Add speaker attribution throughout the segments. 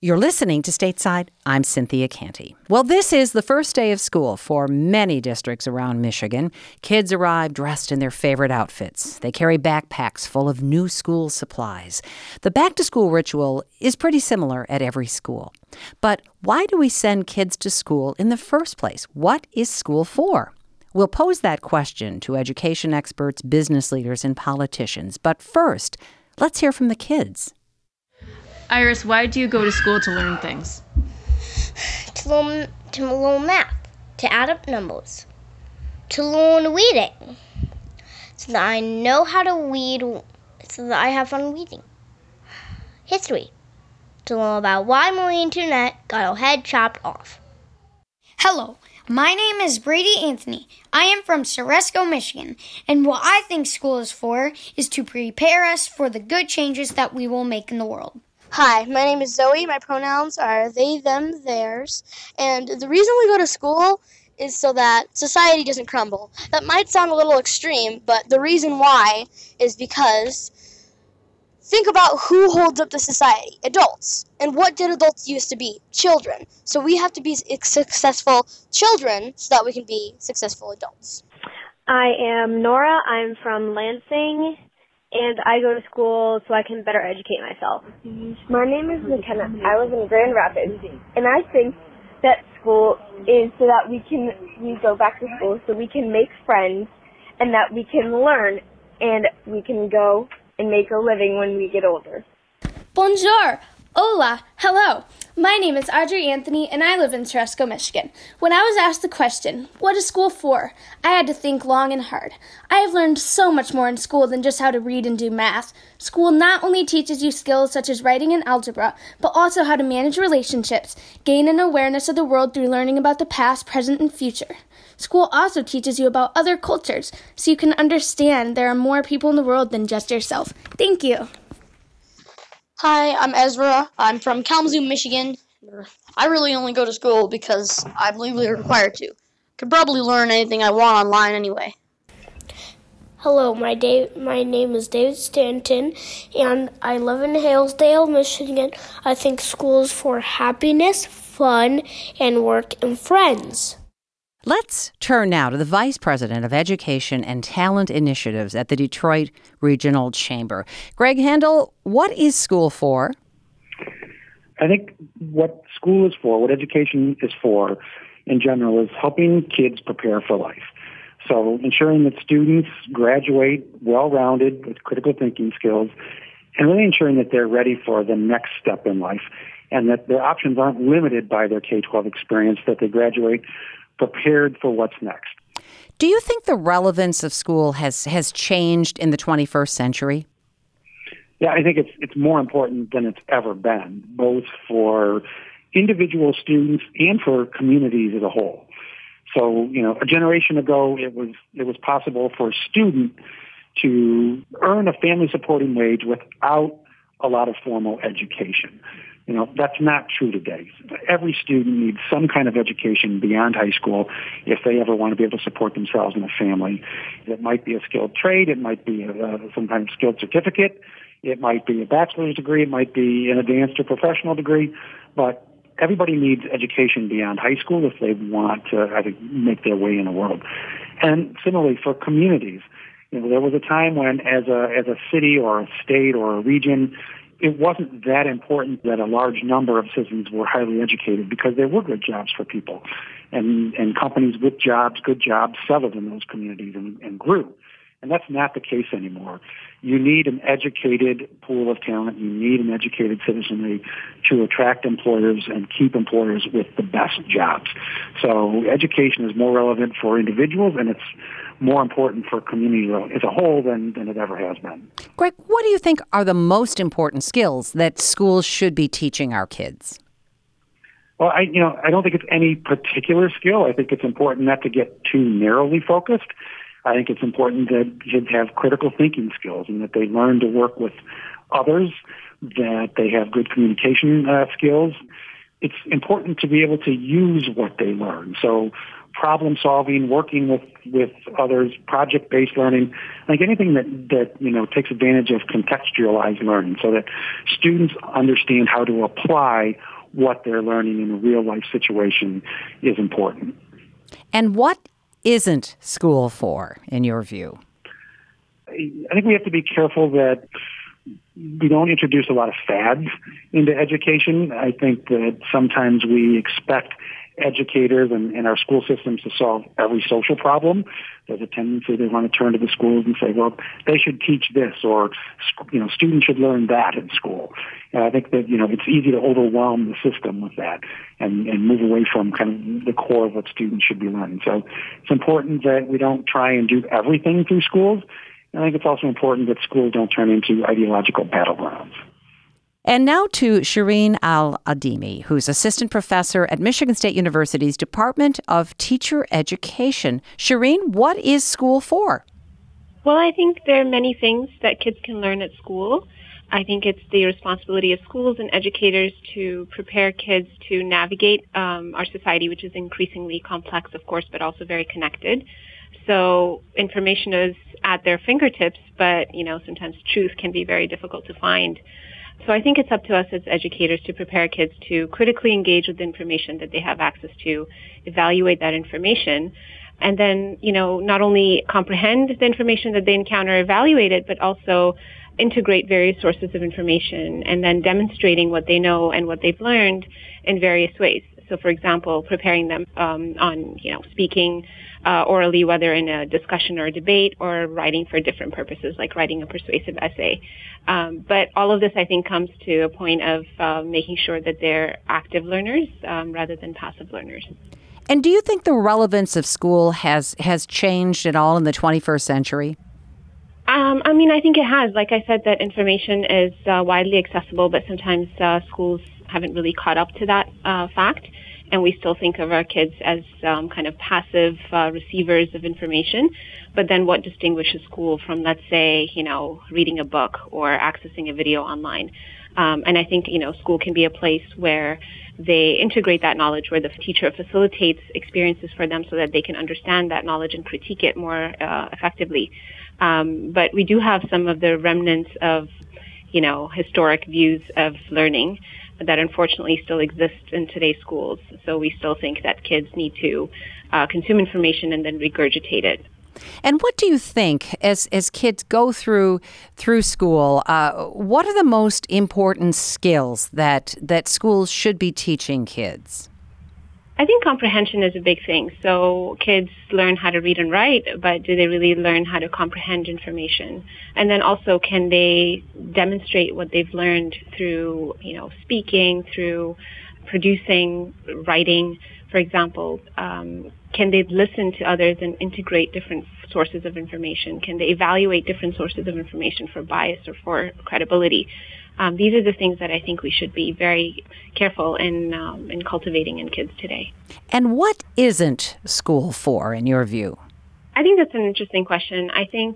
Speaker 1: You're listening to Stateside. I'm Cynthia Canty. Well, this is the first day of school for many districts around Michigan. Kids arrive dressed in their favorite outfits. They carry backpacks full of new school supplies. The back-to-school ritual is pretty similar at every school. But why do we send kids to school in the first place? What is school for? We'll pose that question to education experts, business leaders, and politicians. But first, let's hear from the kids.
Speaker 2: Iris, why do you go to school to learn things?
Speaker 3: To learn math, to add up numbers, to learn reading, so that I know how to read, so that I have fun reading. History, to learn about why Marie Antoinette got her head chopped off.
Speaker 4: Hello, my name is Brady Anthony. I am from Ceresco, Michigan, and what I think school is for is to prepare us for the good changes that we will make in the world.
Speaker 5: Hi, my name is Zoe. My pronouns are they, them, theirs. And the reason we go to school is so that society doesn't crumble. That might sound a little extreme, but the reason why is because think about who holds up the society. Adults. And what did adults used to be? Children. So we have to be successful children so that we can be successful adults.
Speaker 6: I am Nora. I'm from Lansing. And I go to school so I can better educate myself.
Speaker 7: My name is McKenna. I live in Grand Rapids. And I think that school is so that we go back to school so we can make friends and that we can learn and we can go and make a living when we get older.
Speaker 8: Bonjour. Hola. Hello. My name is Audrey Anthony, and I live in Ceresco, Michigan. When I was asked the question, what is school for? I had to think long and hard. I have learned so much more in school than just how to read and do math. School not only teaches you skills such as writing and algebra, but also how to manage relationships, gain an awareness of the world through learning about the past, present, and future. School also teaches you about other cultures, so you can understand there are more people in the world than just yourself. Thank you.
Speaker 9: Hi, I'm Ezra. I'm from Kalamazoo, Michigan. I really only go to school because I'm legally required to. Could probably learn anything I want online anyway.
Speaker 10: Hello, my name is David Stanton, and I live in Halesdale, Michigan. I think school is for happiness, fun, and work and friends.
Speaker 1: Let's turn now to the Vice President of Education and Talent Initiatives at the Detroit Regional Chamber. Greg Handel, what is school for?
Speaker 11: I think what school is for, what education is for in general, is helping kids prepare for life. So ensuring that students graduate well-rounded with critical thinking skills and really ensuring that they're ready for the next step in life and that their options aren't limited by their K-12 experience, that they graduate prepared for what's next.
Speaker 1: Do you think the relevance of school has changed in the 21st century?
Speaker 11: Yeah, I think it's more important than it's ever been, both for individual students and for communities as a whole. So, a generation ago, it was possible for a student to earn a family supporting wage without a lot of formal education. That's not true today. Every student needs some kind of education beyond high school if they ever want to be able to support themselves and a family. It might be a skilled trade. It might be some kind of skilled certificate. It might be a bachelor's degree. It might be an advanced or professional degree. But everybody needs education beyond high school if they want to, I think, make their way in the world. And similarly for communities, there was a time when as a city or a state or a region, it wasn't that important that a large number of citizens were highly educated because there were good jobs for people. And companies with jobs, good jobs, settled in those communities and grew. And that's not the case anymore. You need an educated pool of talent. You need an educated citizenry to attract employers and keep employers with the best jobs. So education is more relevant for individuals, and it's more important for communities as a whole than it ever has been.
Speaker 1: Greg, what do you think are the most important skills that schools should be teaching our kids?
Speaker 11: Well, I don't think it's any particular skill. I think it's important not to get too narrowly focused. I think it's important that kids have critical thinking skills and that they learn to work with others, that they have good communication skills. It's important to be able to use what they learn. So problem solving, working with others, project-based learning, like anything that takes advantage of contextualized learning so that students understand how to apply what they're learning in a real-life situation is important.
Speaker 1: And what isn't school for, in your view?
Speaker 11: I think we have to be careful that we don't introduce a lot of fads into education. I think that sometimes we expect educators and our school systems to solve every social problem. There's a tendency they want to turn to the schools and say, well, they should teach this, or students should learn that in school. And I think that it's easy to overwhelm the system with that and move away from kind of the core of what students should be learning. So it's important that we don't try and do everything through schools. I think it's also important that schools don't turn into ideological battlegrounds.
Speaker 1: And now to Shireen Al-Adimi, who's assistant professor at Michigan State University's Department of Teacher Education. Shireen, what is school for?
Speaker 12: Well, I think there are many things that kids can learn at school. I think it's the responsibility of schools and educators to prepare kids to navigate our society, which is increasingly complex, of course, but also very connected. So information is at their fingertips, but, sometimes truth can be very difficult to find. So I think it's up to us as educators to prepare kids to critically engage with the information that they have access to, evaluate that information, and then, not only comprehend the information that they encounter, evaluate it, but also integrate various sources of information and then demonstrating what they know and what they've learned in various ways. So, for example, preparing them on, speaking orally, whether in a discussion or a debate, or writing for different purposes, like writing a persuasive essay. But all of this, I think, comes to a point of making sure that they're active learners rather than passive learners.
Speaker 1: And do you think the relevance of school has changed at all in the 21st century?
Speaker 12: I think it has. Like I said, that information is widely accessible, but sometimes schools haven't really caught up to that fact. And we still think of our kids as kind of passive receivers of information. But then what distinguishes school from, let's say, reading a book or accessing a video online? And I think, school can be a place where they integrate that knowledge, where the teacher facilitates experiences for them so that they can understand that knowledge and critique it more effectively. But we do have some of the remnants of, historic views of learning that unfortunately still exist in today's schools. So we still think that kids need to consume information and then regurgitate it.
Speaker 1: And what do you think, as kids go through school, what are the most important skills that schools should be teaching kids?
Speaker 12: I think comprehension is a big thing. So kids learn how to read and write, but do they really learn how to comprehend information? And then also, can they demonstrate what they've learned through, speaking, through producing, writing, for example? Can they listen to others and integrate different sources of information? Can they evaluate different sources of information for bias or for credibility? These are the things that I think we should be very careful in cultivating in kids today.
Speaker 1: And what isn't school for, in your view?
Speaker 12: I think that's an interesting question. I think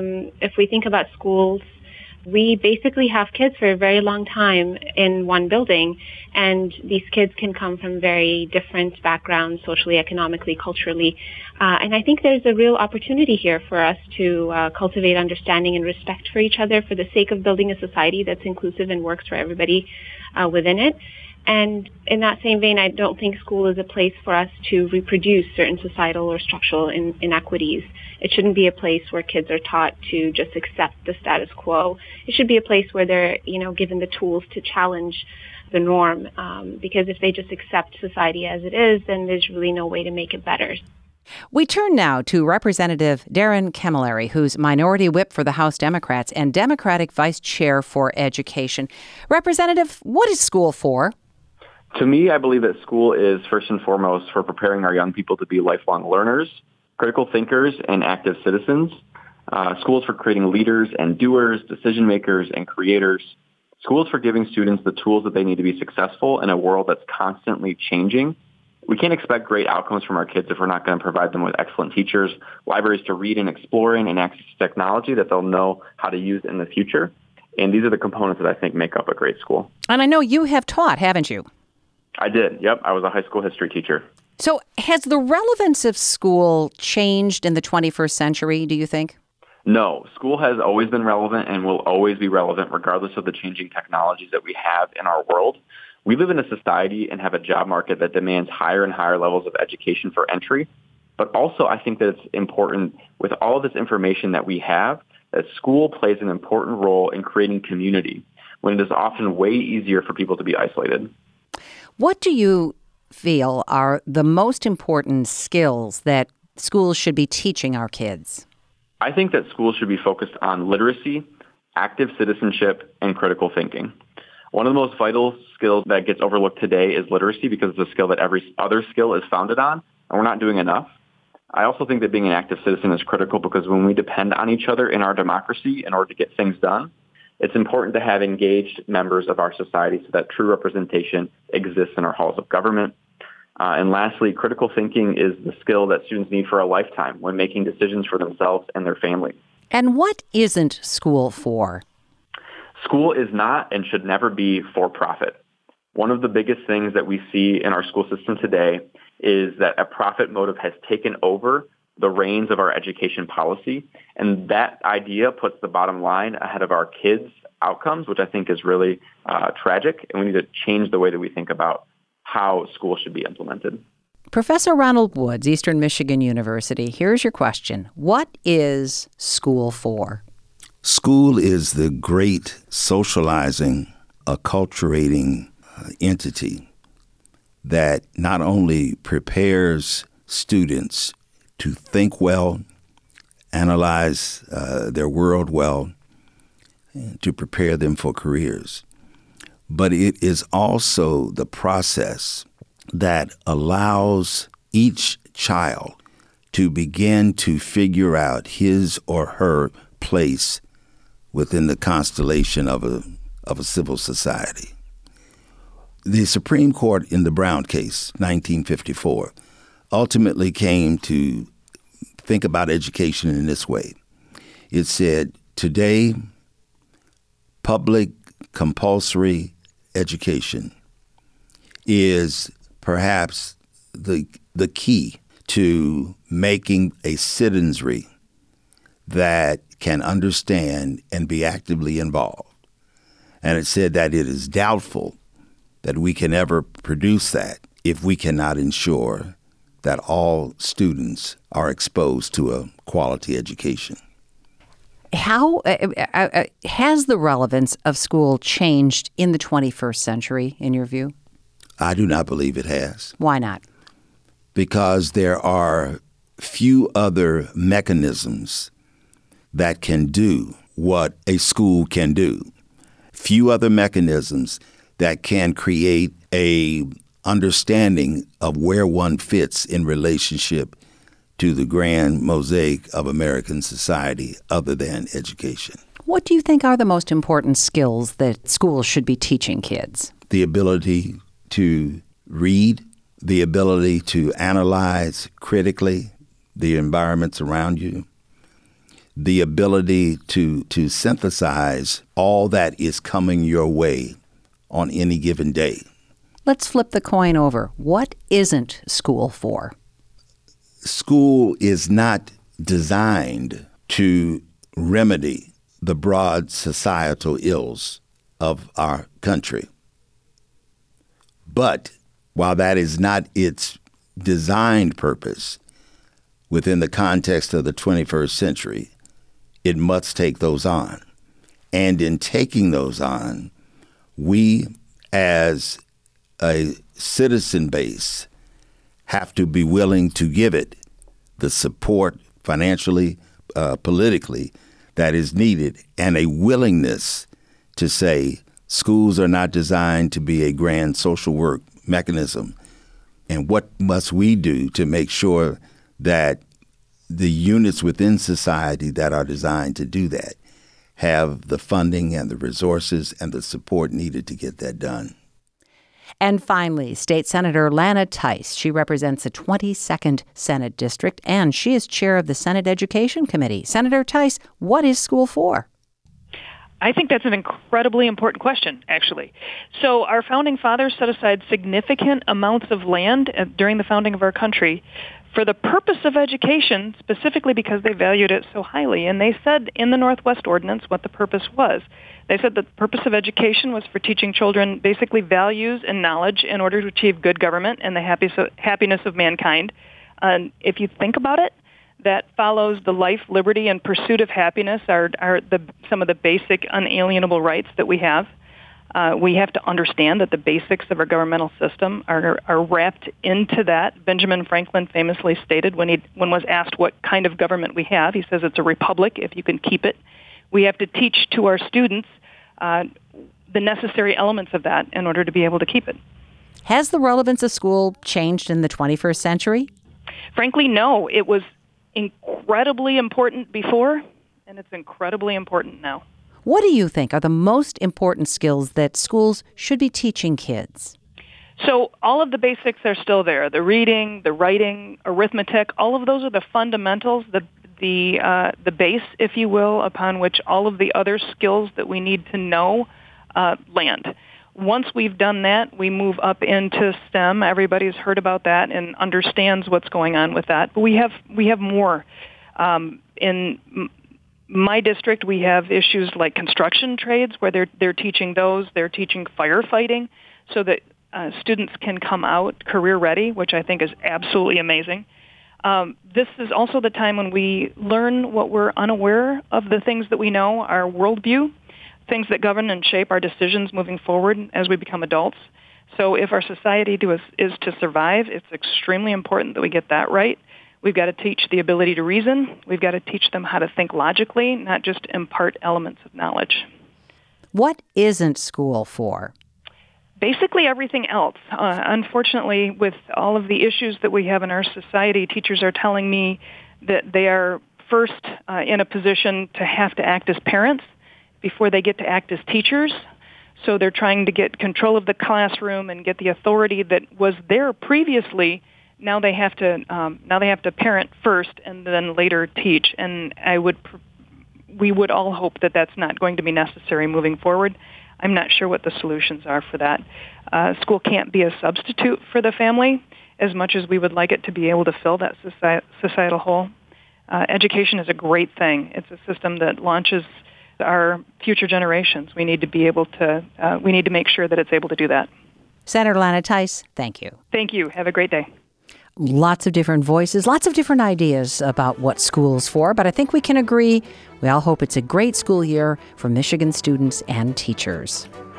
Speaker 12: if we think about schools, we basically have kids for a very long time in one building, and these kids can come from very different backgrounds, socially, economically, culturally. And I think there's a real opportunity here for us to cultivate understanding and respect for each other for the sake of building a society that's inclusive and works for everybody within it. And in that same vein, I don't think school is a place for us to reproduce certain societal or structural inequities. It shouldn't be a place where kids are taught to just accept the status quo. It should be a place where they're, given the tools to challenge the norm. Because if they just accept society as it is, then there's really no way to make it better.
Speaker 1: We turn now to Representative Darren Camilleri, who's Minority Whip for the House Democrats and Democratic Vice Chair for Education. Representative, what is school for?
Speaker 13: To me, I believe that school is first and foremost for preparing our young people to be lifelong learners, critical thinkers, and active citizens. Schools for creating leaders and doers, decision makers, and creators. Schools for giving students the tools that they need to be successful in a world that's constantly changing. We can't expect great outcomes from our kids if we're not going to provide them with excellent teachers, libraries to read and explore in, and access to technology that they'll know how to use in the future. And these are the components that I think make up a great school.
Speaker 1: And I know you have taught, haven't you?
Speaker 13: I did. Yep. I was a high school history teacher.
Speaker 1: So has the relevance of school changed in the 21st century, do you think?
Speaker 13: No, school has always been relevant and will always be relevant regardless of the changing technologies that we have in our world. We live in a society and have a job market that demands higher and higher levels of education for entry. But also, I think that it's important with all of this information that we have, that school plays an important role in creating community when it is often way easier for people to be isolated.
Speaker 1: What do you feel are the most important skills that schools should be teaching our kids?
Speaker 13: I think that schools should be focused on literacy, active citizenship, and critical thinking. One of the most vital skills that gets overlooked today is literacy because it's a skill that every other skill is founded on, and we're not doing enough. I also think that being an active citizen is critical because when we depend on each other in our democracy in order to get things done, it's important to have engaged members of our society so that true representation exists in our halls of government. And lastly, critical thinking is the skill that students need for a lifetime when making decisions for themselves and their family.
Speaker 1: And what isn't school for?
Speaker 13: School is not and should never be for profit. One of the biggest things that we see in our school system today is that a profit motive has taken over the reins of our education policy. And that idea puts the bottom line ahead of our kids' outcomes, which I think is really tragic. And we need to change the way that we think about how school should be implemented.
Speaker 1: Professor Ronald Woods, Eastern Michigan University, here's your question. What is school for?
Speaker 14: School is the great socializing, acculturating entity that not only prepares students to think well, analyze their world well, and to prepare them for careers, but it is also the process that allows each child to begin to figure out his or her place within the constellation of a civil society. The Supreme Court in the Brown case, 1954, ultimately came to think about education in this way. It said, today, public compulsory education is perhaps the key to making a citizenry that can understand and be actively involved. And it said that it is doubtful that we can ever produce that if we cannot ensure that all students are exposed to a quality education.
Speaker 1: How has the relevance of school changed in the 21st century, in your view?
Speaker 14: I do not believe it has.
Speaker 1: Why not?
Speaker 14: Because there are few other mechanisms that can do what a school can do. Few other mechanisms that can create a understanding of where one fits in relationship to the grand mosaic of American society other than education.
Speaker 1: What do you think are the most important skills that schools should be teaching kids?
Speaker 14: The ability to read, the ability to analyze critically the environments around you, the ability to synthesize all that is coming your way on any given day.
Speaker 1: Let's flip the coin over. What isn't school for?
Speaker 14: School is not designed to remedy the broad societal ills of our country. But while that is not its designed purpose within the context of the 21st century, it must take those on. And in taking those on, we as a citizen base have to be willing to give it the support financially, politically, that is needed, and a willingness to say schools are not designed to be a grand social work mechanism. And what must we do to make sure that the units within society that are designed to do that have the funding and the resources and the support needed to get that done?
Speaker 1: And finally, State Senator Lana Theis. She represents the 22nd Senate District, and she is chair of the Senate Education Committee. Senator Theis, what is school for?
Speaker 15: I think that's an incredibly important question, actually. So our founding fathers set aside significant amounts of land during the founding of our country for the purpose of education, specifically because they valued it so highly. And they said in the Northwest Ordinance what the purpose was. They said that the purpose of education was for teaching children basically values and knowledge in order to achieve good government and the happiness of mankind. If you think about it, that follows the life, liberty, and pursuit of happiness are some of the basic unalienable rights that we have. We have to understand that the basics of our governmental system are wrapped into that. Benjamin Franklin famously stated when was asked what kind of government we have, he says it's a republic if you can keep it. We have to teach to our students the necessary elements of that in order to be able to keep it.
Speaker 1: Has the relevance of school changed in the 21st century?
Speaker 15: Frankly, no. It was incredibly important before, and it's incredibly important now.
Speaker 1: What do you think are the most important skills that schools should be teaching kids?
Speaker 15: So all of the basics are still there. The reading, the writing, arithmetic, all of those are the fundamentals, the base, if you will, upon which all of the other skills that we need to know land. Once we've done that, we move up into STEM. Everybody's heard about that and understands what's going on with that. But we have more. In my district, we have issues like construction trades where they're teaching those. They're teaching firefighting so that students can come out career ready, which I think is absolutely amazing. This is also the time when we learn what we're unaware of, the things that we know, our worldview, things that govern and shape our decisions moving forward as we become adults. So if our society is to survive, it's extremely important that we get that right. We've got to teach the ability to reason. We've got to teach them how to think logically, not just impart elements of knowledge.
Speaker 1: What isn't school for?
Speaker 15: Basically everything else. Unfortunately, with all of the issues that we have in our society, teachers are telling me that they are first in a position to have to act as parents before they get to act as teachers. So they're trying to get control of the classroom and get the authority that was there previously. Now they have to parent first and then later teach. And we would all hope that that's not going to be necessary moving forward. I'm not sure what the solutions are for that. School can't be a substitute for the family as much as we would like it to be able to fill that societal hole. Education is a great thing. It's a system that launches our future generations. We need to be able to, we need to make sure that it's able to do that.
Speaker 1: Senator Lana Theis, thank you.
Speaker 15: Thank you. Have a great day.
Speaker 1: Lots of different voices, lots of different ideas about what school's for, but I think we can agree we all hope it's a great school year for Michigan students and teachers.